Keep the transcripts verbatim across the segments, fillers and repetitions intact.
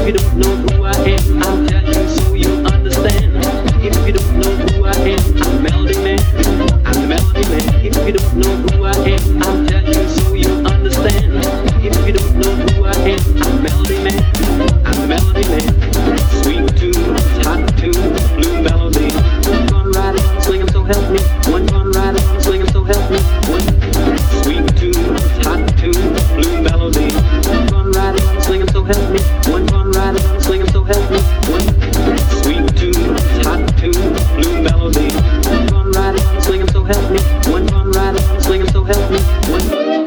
If you don't know who I am, I'll tell you so you understand. If you don't know who I am, I'm the melody man. I'm the melody man. If you don't know who I am, I'll tell you so you understand. If you don't know who I am, I'm the melody man. I'm the melody man. Sweet tune, hot tune, blue melody. One fun ride on a swing 'em, so help me. One fun ride on a swing 'em, so help me. One sweet tune, hot tune, blue melody. One fun ride on a swing 'em, so help me. One fun ride on a swing 'em, so help me. One sweet tune, hot tune, blue melody. One fun ride on a swing 'em, so help me. One fun ride on a swing 'em, so help me. One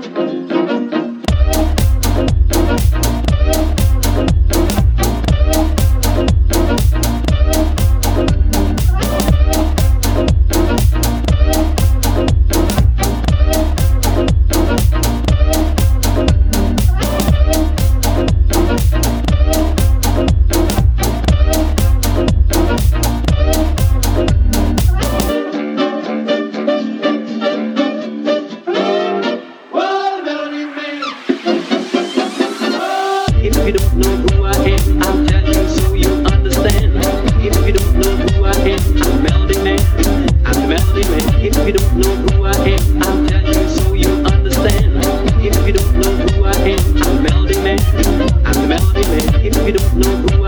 If you don't know who I am, I'll tell you so you understand. If you don't know who I am, I'm the melody man. I'm the melody man. If you don't know who I am, I'll tell you so you understand. If you don't know who I am, I'm the melody man. I'm the melody man. If you don't know who I am,